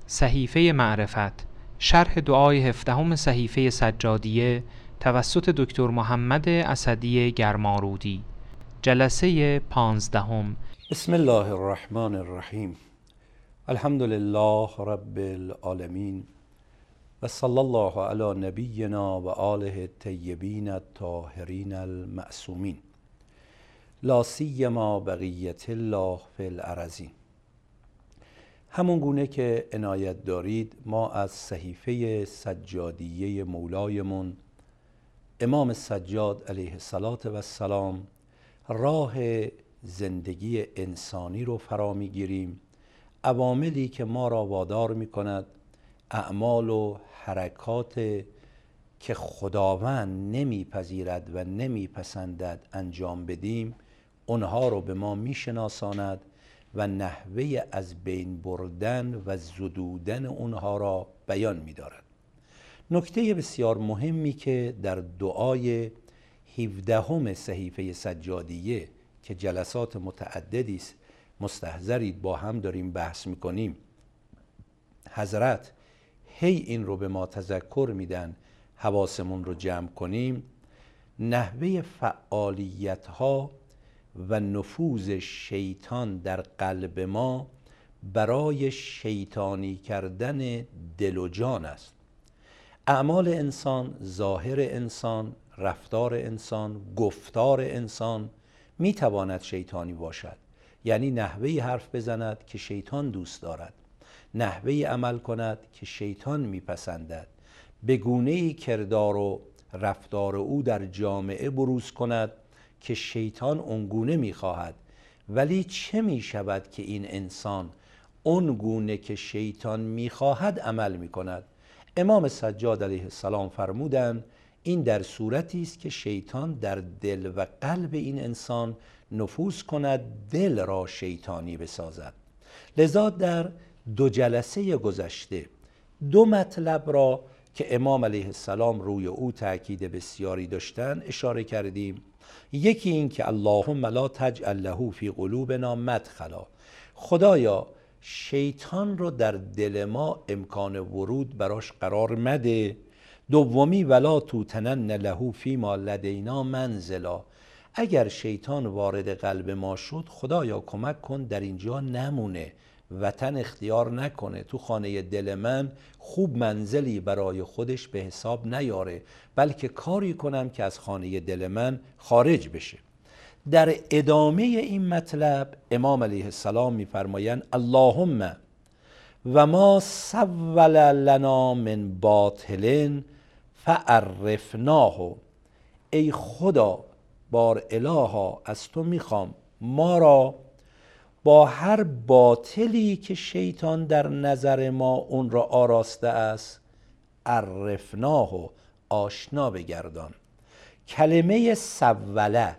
صحیفه معرفت، شرح دعای 17 صحیفه سجادیه توسط دکتر محمد اسدی گرمارودی، جلسه 15. بسم الله الرحمن الرحیم. الحمد لله رب العالمین و صلی الله علی نبینا و آله الطیبین الطاهرین المعصومین، لا سیما بقیت الله فی الارضین. همون گونه که عنایت دارید، ما از صحیفه سجادیه مولایمون امام سجاد علیه السلام راه زندگی انسانی رو فرا میگیریم، عواملی که ما را وادار میکند اعمال و حرکات که خداوند نمیپذیرد و نمیپسندد انجام بدیم، اونها رو به ما میشناساند و نحوه از بین بردن و زدودن اونها را بیان می‌دارد. نکته بسیار مهمی که در دعای 17 صحیفه سجادیه که جلسات متعددی است مستحضرید با هم داریم بحث می‌کنیم، حضرت هی این رو به ما تذکر میدن حواسمون رو جمع کنیم. نحوه فعالیت‌ها و نفوذ شیطان در قلب ما برای شیطانی کردن دل و جان است. اعمال انسان، ظاهر انسان، رفتار انسان، گفتار انسان میتواند شیطانی باشد. یعنی نحوه حرف بزند که شیطان دوست دارد، نحوه عمل کند که شیطان میپسندد، به گونه‌ای کردار و رفتار او در جامعه بروز کند که شیطان اونگونه میخواهد. ولی چه میشود که این انسان اونگونه که شیطان میخواهد عمل میکند؟ امام سجاد علیه السلام فرمودند این در صورتی است که شیطان در دل و قلب این انسان نفوذ کند، دل را شیطانی بسازد. لذا در 2 جلسه گذشته 2 مطلب را که امام علیه السلام روی او تأکید بسیاری داشتن اشاره کردیم. یکی این که اللهم لا تجعل له فی قلوبنا مدخلا، خدایا شیطان رو در دل ما امکان ورود براش قرار مده. دومی ولا توتنن له فی ما لدینا منزلا، اگر شیطان وارد قلب ما شد خدایا کمک کن در اینجا نمونه، وطن اختیار نکنه، تو خانه دل من خوب منزلی برای خودش به حساب نیاره، بلکه کاری کنم که از خانه دل من خارج بشه. در ادامه این مطلب امام علیه السلام میفرمایند اللهم و ما سول لنا من باطل فعرفناه، ای خدا بار الها از تو میخوام ما را با هر باطلی که شیطان در نظر ما اون را آراسته است عرفناه، آشنا بگردان. کلمه سوله،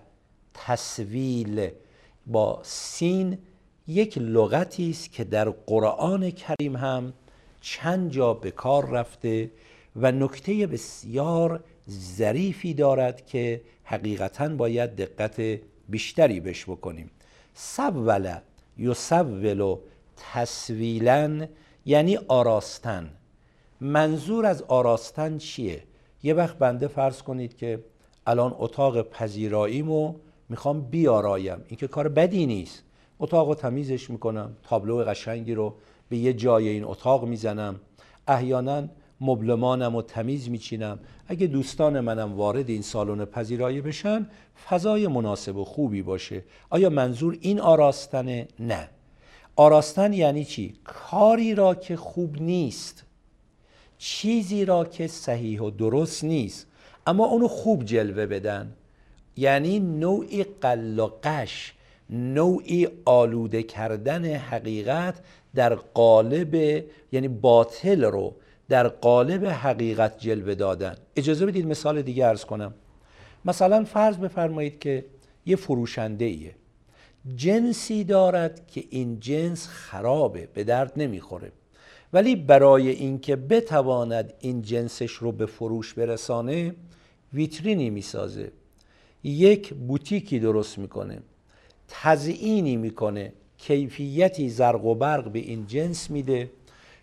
تسویل با سین، یک لغتی است که در قرآن کریم هم چند جا به کار رفته و نکته بسیار ظریفی دارد که حقیقتاً باید دقت بیشتری بهش بکنیم. سوله یسول تسویلا یعنی آراستن. منظور از آراستن چیه؟ یه وقت بنده فرض کنید که الان اتاق پذیراییمو میخوام بیارایم، این که کار بدی نیست، اتاقو تمیزش میکنم، تابلو قشنگی رو به یه جای این اتاق میزنم، احیانا مبلمانمو تمیز میچینم. اگه دوستان منم وارد این سالن پذیرایی بشن فضای مناسب و خوبی باشه. آیا منظور این آراستنه؟ نه. آراستن یعنی چی؟ کاری را که خوب نیست، چیزی را که صحیح و درست نیست اما اونو خوب جلوه بدن، یعنی نوعی قل و قش، نوعی آلوده کردن حقیقت در قالب، یعنی باطل رو در قالب حقیقت جلوه دادن. اجازه بدید مثال دیگه عرض کنم. مثلا فرض بفرمایید که یه فروشنده ایه، جنسی دارد که این جنس خرابه، به درد نمیخوره، ولی برای اینکه بتواند این جنسش رو به فروش برسانه ویترینی میسازه، یک بوتیکی درست میکنه، تزیینی میکنه، کیفیتی زرق و برق به این جنس میده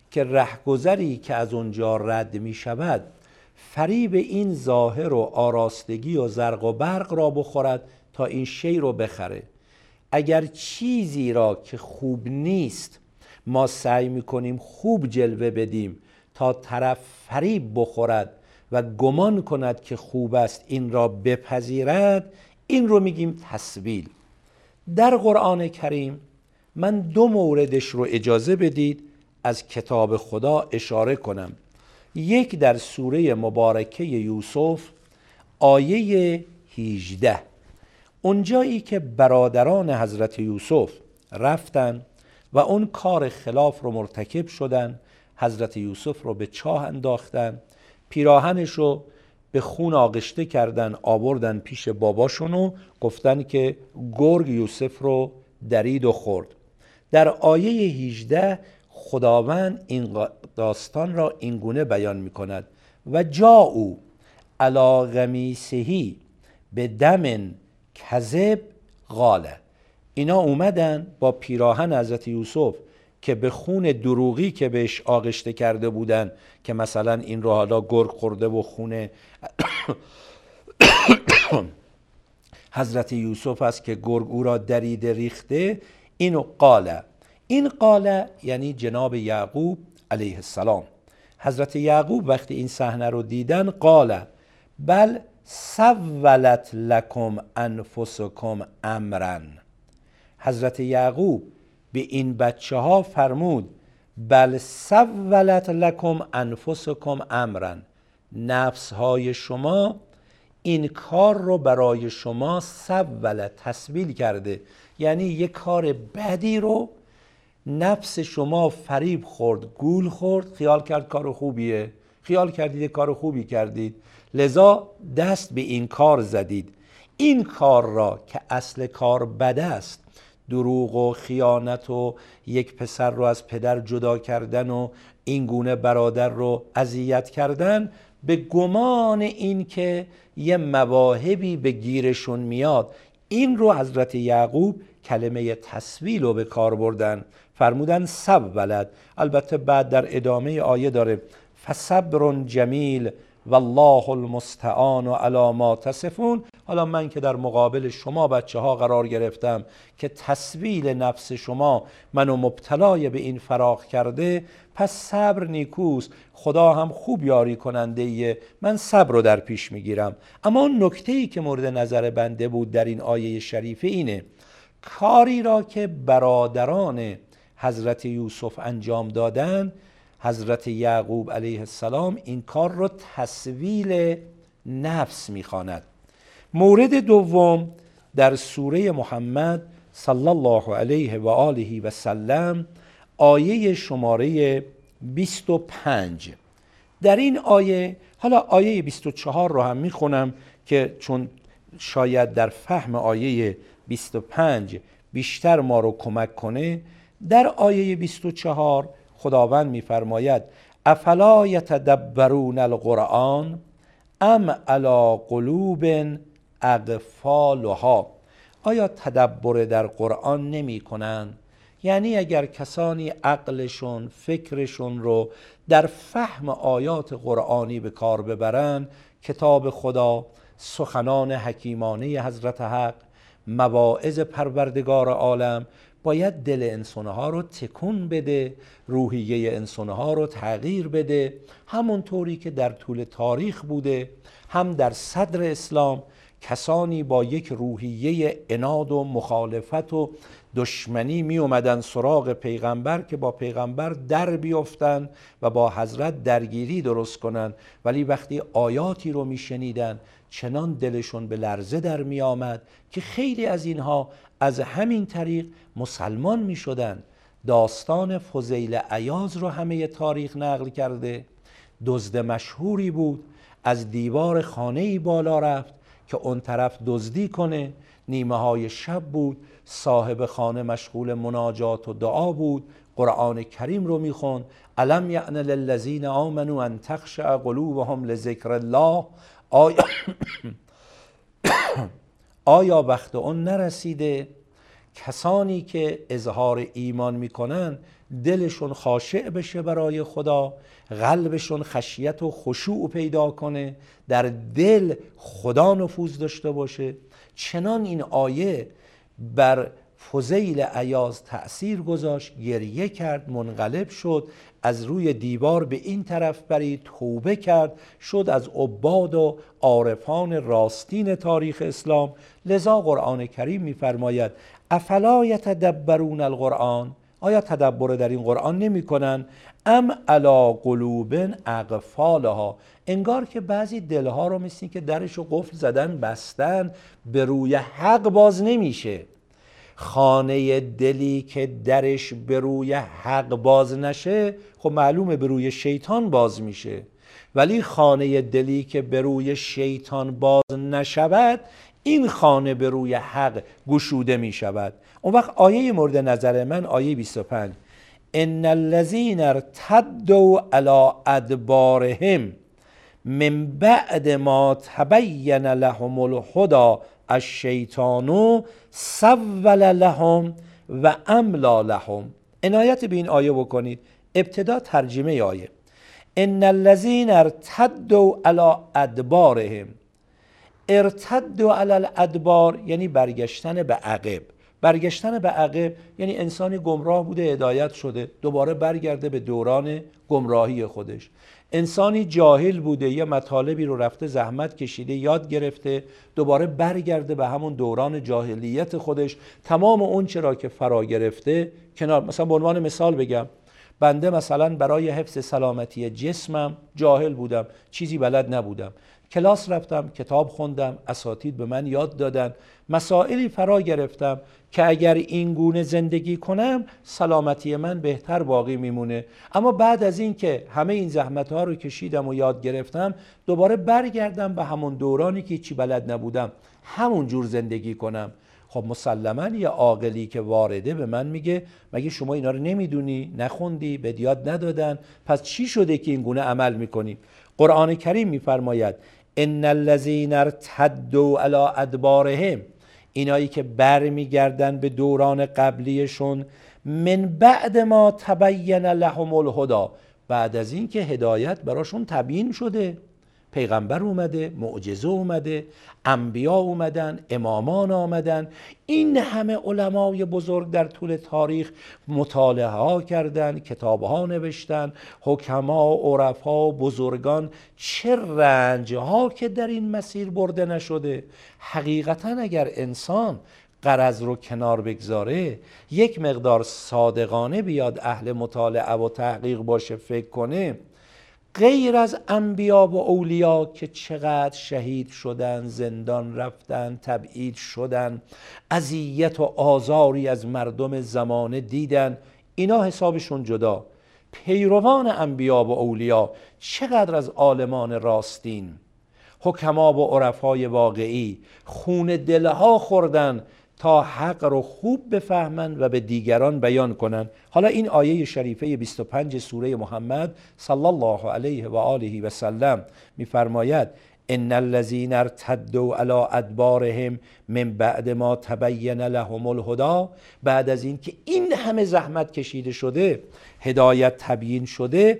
که رهگذری که از اونجا رد می شود فریب این ظاهر و آراستگی و زرق و برق را بخورد تا این شی رو بخره. اگر چیزی را که خوب نیست ما سعی میکنیم خوب جلوه بدیم تا طرف فریب بخورد و گمان کند که خوب است این را بپذیرد، این رو میگیم تسویل. در قرآن کریم من 2 موردش رو اجازه بدید از کتاب خدا اشاره کنم. یک در سوره مبارکه یوسف آیه 18، اونجایی که برادران حضرت یوسف رفتن و اون کار خلاف رو مرتکب شدن، حضرت یوسف رو به چاه انداختن، پیراهنش رو به خون آغشته کردن، آوردن پیش باباشون و گفتن که گرگ یوسف رو درید و خورد. در آیه 18 خداوند این داستان را اینگونه بیان می کند: و جاءوا علی قمیصه بدم کذب قال. اینا اومدن با پیراهن حضرت یوسف که به خون دروغی که بهش آغشته کرده بودن که مثلا این رو حالا گرگ خورده و خون حضرت یوسف است که گرگ او را دریده ریخته، اینو قاله. این قاله یعنی جناب یعقوب علیه السلام. حضرت یعقوب وقتی این صحنه رو دیدن قاله بل سولت لکم انفسکم امرا. حضرت یعقوب به این بچه ها فرمود بل سولت لکم انفسکم امرا، نفس های شما این کار رو برای شما سولت تسویل کرده، یعنی یک کار بدی رو نفس شما فریب خورد، گول خورد، خیال کرد کار خوبیه، خیال کردید کار خوبی کردید، لذا دست به این کار زدید. این کار را که اصل کار بد است، دروغ و خیانت و یک پسر رو از پدر جدا کردن و این گونه برادر رو اذیت کردن، به گمان این که یه مواهبی به گیرشون میاد، این رو حضرت یعقوب کلمه تسویل رو به کار بردن، فرمودن سولت. البته بعد در ادامه آیه داره فصبر جمیل والله المستعان علی ما تصفون. حالا من که در مقابل شما بچه ها قرار گرفتم که تسویل نفس شما منو مبتلای به این فراخ کرده، پس صبر نیکوست، خدا هم خوب یاری کننده ایه، من صبر رو در پیش میگیرم. اما اون نکته‌ای که مورد نظر بنده بود در این آیه شریفه اینه: کاری را که برادران حضرت یوسف انجام دادن، حضرت یعقوب علیه السلام این کار رو تسویل نفس میخواند. مورد دوم در سوره محمد صلی الله علیه و آله و سلم آیه شماره 25. در این آیه، حالا آیه 24 رو هم میخونم که چون شاید در فهم آیه 25 بیشتر ما رو کمک کنه. در آیه 24 خداوند میفرماید افلا یتدبرون القرآن ام علی قلوب اقفالها. آیا تدبر در قرآن نمی کنن؟ یعنی اگر کسانی عقلشون، فکرشون رو در فهم آیات قرآنی به کار ببرن، کتاب خدا، سخنان حکیمانه حضرت حق، مواعظ پروردگار عالم باید دل انسانها رو تکون بده، روحیه انسانها رو تغییر بده، همونطوری که در طول تاریخ بوده. هم در صدر اسلام کسانی با یک روحیه عناد و مخالفت و دشمنی می اومدن سراغ پیغمبر که با پیغمبر در بیفتن و با حضرت درگیری درست کنن، ولی وقتی آیاتی رو می شنیدن چنان دلشون به لرزه در می آمد که خیلی از اینها از همین طریق مسلمان می شدن. داستان فضیل عیاض رو همه تاریخ نقل کرده. دزد مشهوری بود، از دیوار خانه‌ای بالا رفت که اون طرف دزدی کنه. نیمه های شب بود، صاحب خانه مشغول مناجات و دعا بود، قرآن کریم رو میخوند. الم یعن للذین آمنوا ان تخشع قلوبهم لذکر الله. آیا وقت اون نرسیده کسانی که اظهار ایمان میکنن دلشون خاشع بشه برای خدا، قلبشون خشیت و خشوع پیدا کنه، در دل خدا نفوذ داشته باشه. چنان این آیه بر فضیل عیاض تأثیر گذاشت، گریه کرد، منقلب شد، از روی دیوار به این طرف برید، توبه کرد، شد از عباد و عارفان راستین تاریخ اسلام. لذا قرآن کریم می‌فرماید افلا یتدبرون القرآن، آیا تدبر در این قرآن نمی کنن؟ ام علی قلوب اقفالها، انگار که بعضی دلها رو مثل که درشو قفل زدن بستن، به روی حق باز نمیشه. خانه دلی که درش به روی حق باز نشه، خب معلومه به روی شیطان باز میشه. ولی خانه دلی که به روی شیطان باز نشود، این خانه به روی حق گشوده می شود. اون وقت آیه مورد نظر من آیه 25 ان الذین ارتدوا علی ادبارهم من بعد ما تبین لهم الهدی الشیطان سول لهم و املا لهم. عنایت به این آیه بکنید. ابتدا ترجمه آیه ان الذین ارتدوا علی ادبارهم. ارتدوا علی الادبار یعنی برگشتن به عقب. برگشتن به عقب یعنی انسانی گمراه بوده، هدایت شده، دوباره برگرده به دوران گمراهی خودش. انسانی جاهل بوده، یه مطالبی رو رفته زحمت کشیده یاد گرفته، دوباره برگرده به همون دوران جاهلیت خودش، تمام اون چرا که فرا گرفته کنار. مثلا به عنوان مثال بگم، بنده مثلا برای حفظ سلامتی جسمم جاهل بودم، چیزی بلد نبودم، کلاس رفتم، کتاب خوندم، اساتید به من یاد دادن، مسائلی فرا گرفتم که اگر این گونه زندگی کنم سلامتی من بهتر باقی میمونه. اما بعد از این که همه این زحمت‌ها رو کشیدم و یاد گرفتم، دوباره برگردم به همون دورانی که چی بلد نبودم، همون جور زندگی کنم. خب مسلماً یه عاقلی که وارده به من میگه مگه شما اینا رو نمیدونی، نخوندی، به یاد ندادن، پس چی شده که این گونه عمل میکنی؟ قرآن کریم میفرماید ان الذین ارتدوا علی ادبارهم، اینایی که بر میگردن به دوران قبلیشون، من بعد ما تبین لهم الهدی، بعد از این که هدایت براشون تبیین شده، پیغمبر اومده، معجزه اومده، انبیا اومدن، امامان آمدن، این همه علمای بزرگ در طول تاریخ مطالعه ها کردن، کتاب ها نوشتن، حکما، عرفا، بزرگان، چه رنج ها که در این مسیر برده نشده. حقیقتا اگر انسان غرض رو کنار بگذاره، یک مقدار صادقانه بیاد اهل مطالعه و تحقیق باشه، فکر کنه، غیر از انبیا و اولیا که چقدر شهید شدن، زندان رفتن، تبعید شدن، اذیت و آزاری از مردم زمانه دیدن، اینا حسابشون جدا. پیروان انبیا و اولیا چقدر از عالمان راستین، حکما و عرفای واقعی خون دلها خوردن تا حق رو خوب بفهمن و به دیگران بیان کنن. حالا این آیه شریفه 25 سوره محمد صلی الله علیه و آله و سلم میفرماید ان الذین ارتدوا علی ادبارهم من بعد ما تبین لهم الهدی، بعد از این که این همه زحمت کشیده شده، هدایت تبیین شده،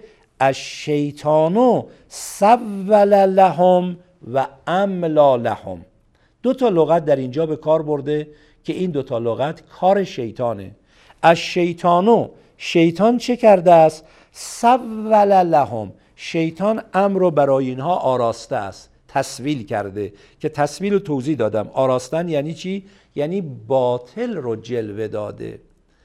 الشیطان سول لهم و املا لهم. دو تا لغت در اینجا به کار برده که این دو تا لغت کار شیطانه. از شیطانو، شیطان چه کرده است؟ سول لهم، شیطان امر رو برای اینها آراسته است، تسویل کرده، که تسویل رو توضیح دادم. آراستن یعنی چی؟ یعنی باطل رو جلوه داده،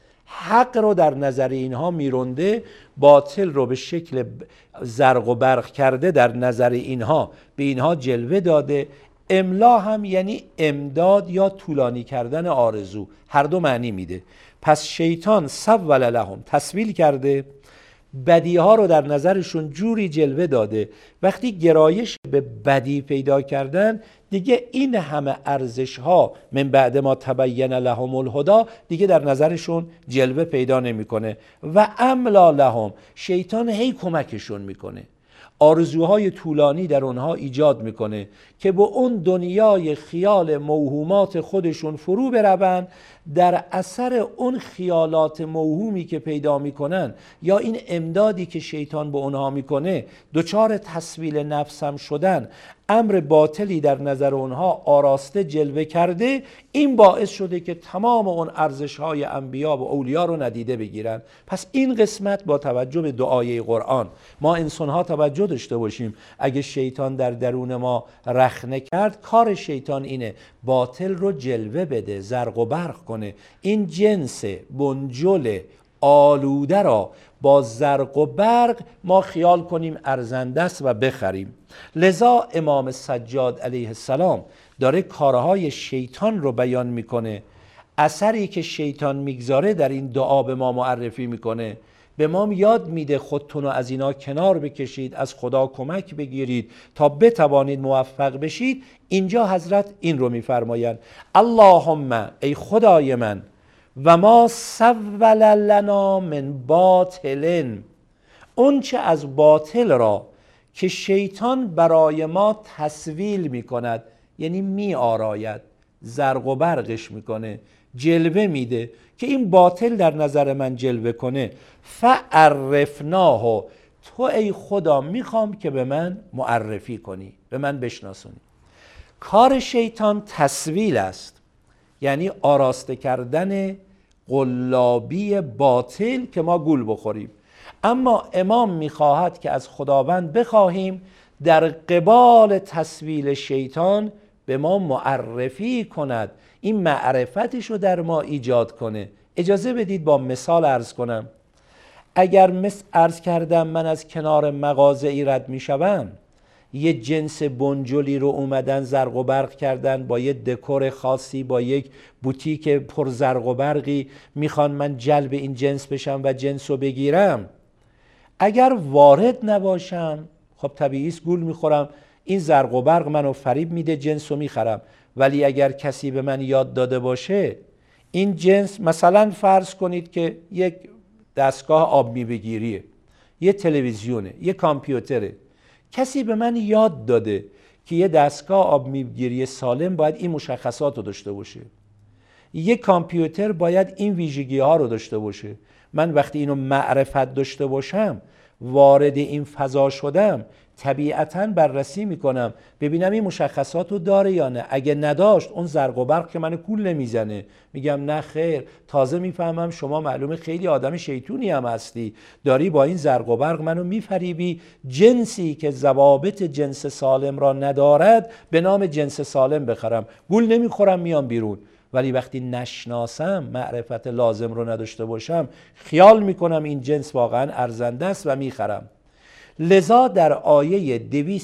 حق رو در نظر اینها میرونده، باطل رو به شکل زرق و برق کرده، در نظر اینها به اینها جلوه داده. املا هم یعنی امداد یا طولانی کردن آرزو، هر دو معنی میده. پس شیطان سول لهم، تسویل کرده، بدیها رو در نظرشون جوری جلوه داده، وقتی گرایش به بدی پیدا کردن دیگه این همه ارزش ها من بعد ما تبین لهم الهدی دیگه در نظرشون جلوه پیدا نمیکنه. و املا لهم، شیطان هی کمکشون میکنه، آرزوهای طولانی در اونها ایجاد میکنه که به اون دنیای خیال موهومات خودشون فرو بروند در اثر اون خیالات موهومی که پیدا میکنن یا این امدادی که شیطان به اونها میکنه دچار تسویل نفس هم شدن، امر باطلی در نظر اونها آراسته جلوه کرده، این باعث شده که تمام اون ارزش‌های انبیا و اولیا رو ندیده بگیرن. پس این قسمت با توجه به دعای قرآن ما انسان‌ها توجه داشته باشیم. اگه شیطان در درون ما رخنه کرد، کار شیطان اینه باطل رو جلوه بده، زرق و برق کنه، این جنس بنجل آلوده را با زرق و برق ما خیال کنیم ارزنده است و بخریم. لذا امام سجاد علیه السلام داره کارهای شیطان رو بیان میکنه، اثری که شیطان میگذاره در این دعا به ما معرفی میکنه، به ما یاد میده خودتون رو از اینا کنار بکشید، از خدا کمک بگیرید تا بتوانید موفق بشید. اینجا حضرت این رو میفرمایند: اللهم، ای خدای من، و ما سول لنا من باطل، اون چه از باطل را که شیطان برای ما تسویل میکند، یعنی می آراید، زرق و برقش میکنه، جلوه میده که این باطل در نظر من جلوه کنه، فعرفناه، تو ای خدا میخوام که به من معرفی کنی، به من بشناسونی. کار شیطان تسویل است، یعنی آراسته کردن قلابی باطل که ما گول بخوریم. اما امام میخواهد که از خداوند بخواهیم در قبال تسویل شیطان به ما معرفی کند، این معرفتش رو در ما ایجاد کنه. اجازه بدید با مثال عرض کنم. اگر عرض کردم من از کنار مغازه‌ای رد میشوم، یه جنس بنجلی رو اومدن زرق و برق کردن با یه دکور خاصی، با یک بوتیک پر زرق و برقی، میخوان من جلب این جنس بشم و جنس رو بگیرم. اگر وارد نباشم خب طبیعی است گول میخورم، این زرق و برق منو فریب میده، جنس رو میخرم. ولی اگر کسی به من یاد داده باشه این جنس، مثلا فرض کنید که یک دستگاه آب میوه‌گیریه، یه تلویزیونه، یه کامپیوتره، کسی به من یاد داده که یه دستگاه آب میوه‌گیری سالم باید این مشخصات رو داشته باشه، یه کامپیوتر باید این ویژگی ها رو داشته باشه. من وقتی اینو معرفت داشته باشم، وارد این فضا شدم، طبیعتاً بررسی میکنم ببینم این مشخصات رو داره یا نه. اگه نداشت اون زرق و برق که منو کول نمیزنه، میگم نه خیر، تازه میفهمم شما معلومه خیلی آدم شیطونی هم هستی، داری با این زرق و برق منو میفریبی، جنسی که ضوابط جنس سالم را ندارد به نام جنس سالم بخرم، گول نمیخورم، میام بیرون. ولی وقتی نشناسم، معرفت لازم رو نداشته باشم، خیال میکنم این جنس واقعا ارزنده است و میخرم. لذا در آیه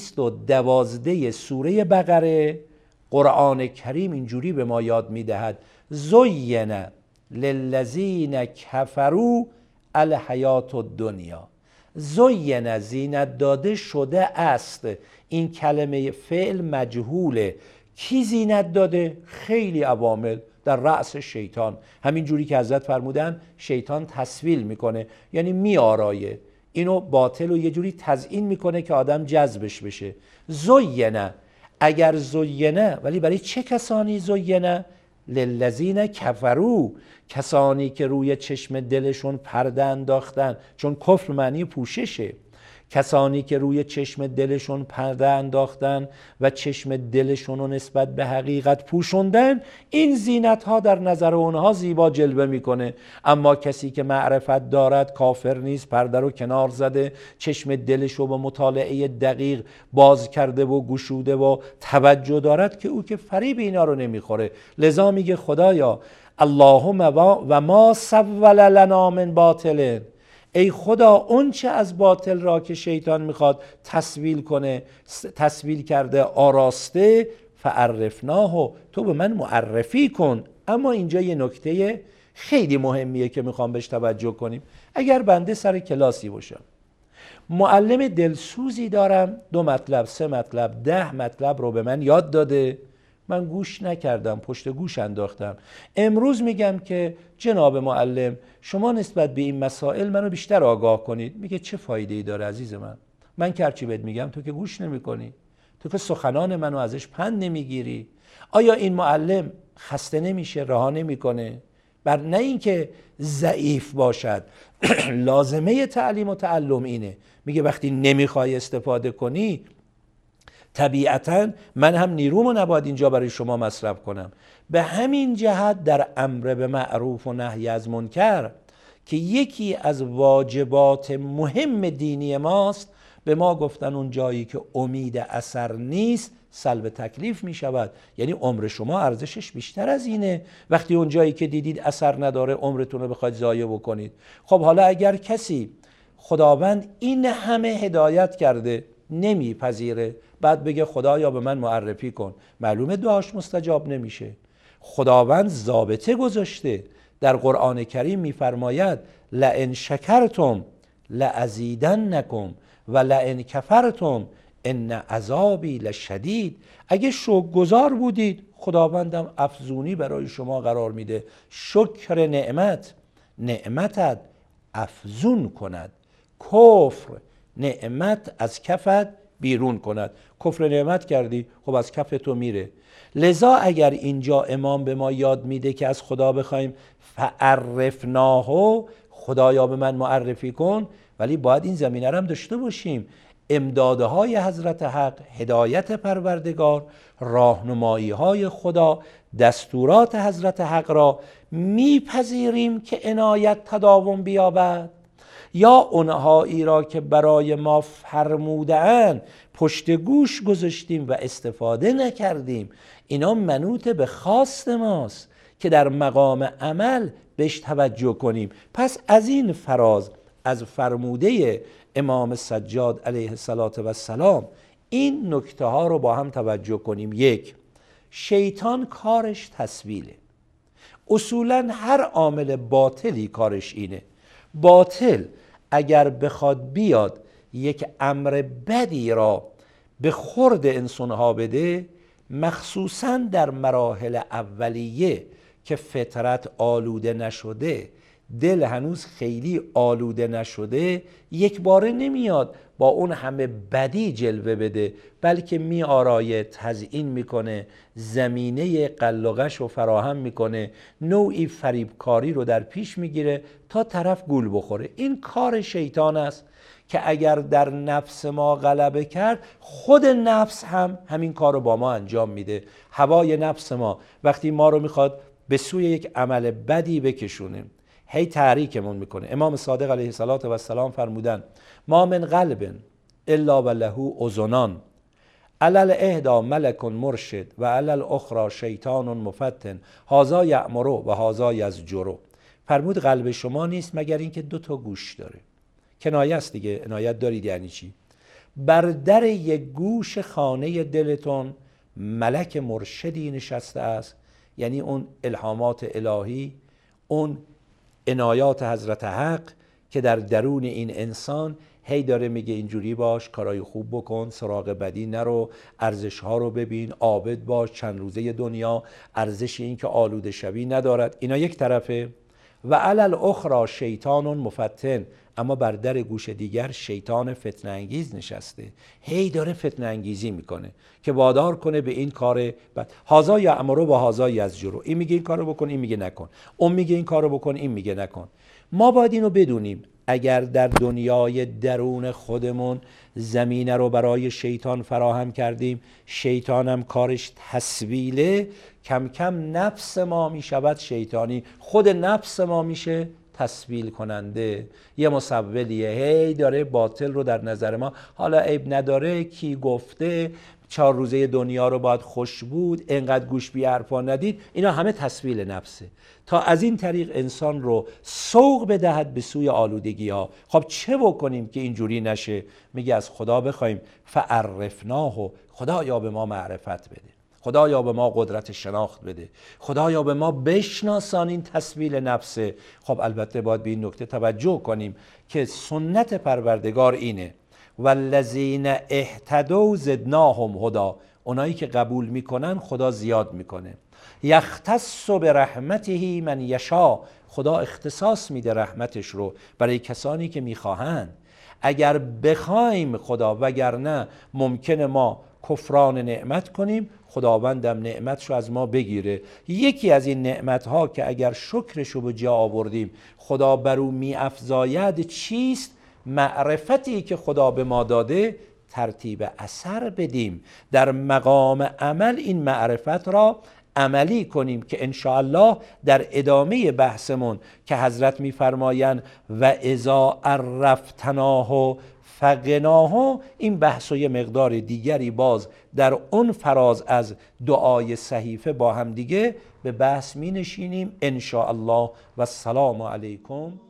212 سوره بقره قرآن کریم اینجوری به ما یاد میدهد: زین للذین کفروا الحیات الدنیا. زین، زینت داده شده است. این کلمه فعل مجهوله. کی زینت داده؟ خیلی عوامل، در رأس شیطان. همین جوری که حضرت فرمودن شیطان تسویل میکنه، یعنی میآرایه، اینو باطل و یه جوری تزیین میکنه که آدم جذبش بشه. زینه، اگر زینه، ولی برای چه کسانی زینه؟ للذین کفروا، کسانی که روی چشم دلشون پرده انداختن، چون کفر معنی پوششه. کسانی که روی چشم دلشون پرده انداختن و چشم دلشون رو نسبت به حقیقت پوشوندن، این زینت ها در نظر اونها زیبا جلوه میکنه. اما کسی که معرفت دارد، کافر نیست، پرده رو کنار زده، چشم دلش رو به مطالعه دقیق باز کرده و گشوده و توجه دارد، که او که فریب اینا رو نمیخوره. لذا میگه خدایا اللهم و ما سول لنا من باطل، ای خدا اون چه از باطل را که شیطان میخواد تسویل کنه، تسویل کرده آراسته، فعرفناه، تو به من معرفی کن. اما اینجا یه نکته خیلی مهمیه که میخوام بهش توجه کنیم. اگر بنده سر کلاسی باشم، معلم دلسوزی دارم، 2 مطلب 3 مطلب 10 مطلب رو به من یاد داده، من گوش نکردم، پشت گوش انداختم. امروز میگم که جناب معلم شما نسبت به این مسائل منو بیشتر آگاه کنید. میگه چه فایده ای داره عزیز من که هرچی بهت میگم تو که گوش نمی کنی، تو که سخنان منو ازش پند نمیگیری. آیا این معلم خسته نمیشه، رها نمیکنه؟ بر نه اینکه ضعیف باشد. لازمه تعلیم و تعلم اینه، میگه وقتی نمیخوای استفاده کنی طبیعتاً من هم نیرومو نباید اینجا برای شما مصرف کنم. به همین جهت در امر به معروف و نهی از منکر که یکی از واجبات مهم دینی ماست، به ما گفتن اون جایی که امید اثر نیست سلب تکلیف می شود. یعنی عمر شما ارزشش بیشتر از اینه وقتی اون جایی که دیدید اثر نداره عمرتون رو بخواید ضایع بکنید. خب حالا اگر کسی خداوند این همه هدایت کرده نمیپذیره، بعد بگه خدایا به من معرفی کن، معلومه دعاش مستجاب نمیشه. خداوند ضابطه گذاشته، در قرآن کریم میفرماید لئن شکرتم لازیدنکم و لئن کفرتم ان عذابی لشدید. اگه شکرگزار بودید خداوندم افزونی برای شما قرار میده. شکر نعمتت افزون کند، کفر نعمت از کفت بیرون کند. کفر نعمت کردی خب از کف تو میره. لذا اگر اینجا امام به ما یاد میده که از خدا بخوایم فعرفناه، خدایا به من معرفی کن، ولی باید این زمینه رو هم داشته باشیم. امدادهای حضرت حق، هدایت پروردگار، راهنمایی های خدا، دستورات حضرت حق را میپذیریم که عنایت تداوم بیابد، یا اونهایی را که برای ما فرموده‌اند پشت گوش گذاشتیم و استفاده نکردیم، اینا منوط به خواست ماست که در مقام عمل بهش توجه کنیم. پس از این فراز از فرموده امام سجاد علیه السلام این نکته ها رو با هم توجه کنیم. یک، شیطان کارش تسویله. اصولا هر عامل باطلی کارش اینه. باطل اگر بخواد بیاد یک امر بدی را به خورد انسانها بده، مخصوصا در مراحل اولیه که فطرت آلوده نشده، دل هنوز خیلی آلوده نشده، یک باره نمیاد با اون همه بدی جلوه بده، بلکه میآرایه، تزیین میکنه، زمینه قلقش رو فراهم میکنه، نوعی فریبکاری رو در پیش میگیره تا طرف گول بخوره. این کار شیطان است که اگر در نفس ما غلبه کرد، خود نفس هم همین کار رو با ما انجام میده. هوای نفس ما وقتی ما رو میخواد به سوی یک عمل بدی بکشونه، هی تحریکمون میکنه. امام صادق علیه السلام فرمودن ما من قلب الا و له اذنان علل اهدا ملک مرشد و علل اخرى شیطان مفتن هذا یأمر و هذا یزجر. فرمود قلب شما نیست مگر اینکه 2 گوش داره. کنایه است دیگه، عنایت دارید یعنی چی؟ بر در یک گوش خانه دلتون ملک مرشدی نشسته است، یعنی اون الهامات الهی، اون عنایات حضرت حق که در درون این انسان هی داره میگه اینجوری باش، کارای خوب بکن، سراغ بدی نرو، ارزش ها رو ببین، عابد باش، چند روزه دنیا ارزش این که آلوده شوی ندارد. اینا یک طرفه. و علل اخرى شیطان مفتن، اما بر در گوش دیگر شیطان فتنه انگیز نشسته، هی داره فتنه انگیزی میکنه که وادار کنه به این کار بد. هذا یأمر و هذا یزجر. این میگه این کارو بکن، این میگه نکن. اون میگه این کارو بکن، این میگه نکن. ما باید اینو بدونیم اگر در دنیای درون خودمون زمینه رو برای شیطان فراهم کردیم، شیطان هم کارش تسویله، کم کم نفس ما میشود شیطانی، خود نفس ما میشه تسویل کننده، یه مسولیه، هی داره باطل رو در نظر ما، حالا عیب نداره، کی گفته 4 روزه دنیا رو باید خوش بود، انقدر گوش بی حرفا ندید، اینا همه تسویل نفسه تا از این طریق انسان رو سوق بدهد به سوی آلودگی ها. خب چه بکنیم که اینجوری نشه؟ میگه از خدا بخوایم فعرفناه، خدایا به ما معرفت بده، خدایا به ما قدرت شناخت بده، خدایا به ما بشناسان این تسویل نفسه. خب البته باید به این نکته توجه کنیم که سنت پروردگار اینه والذین اهتدوا زدناهم هدی، اونایی که قبول میکنن خدا زیاد میکنه. یختص برحمته من یشاء، خدا اختصاص میده رحمتش رو برای کسانی که میخواهند. اگر بخوایم خدا، وگرنه ممکنه ما کفران نعمت کنیم، خداوندم نعمتشو از ما بگیره. یکی از این نعمتها که اگر شکرشو به جا آوردیم خدا بر او می افزاید چیست؟ معرفتی که خدا به ما داده ترتیب اثر بدیم، در مقام عمل این معرفت را عملی کنیم که انشاءالله در ادامه بحثمون که حضرت میفرمایند و اذا عرفتناه فقناه، این بحث و یه مقدار دیگری باز در اون فراز از دعای صحیفه با هم دیگه به بحث می نشینیم انشاءالله. و السلام علیکم.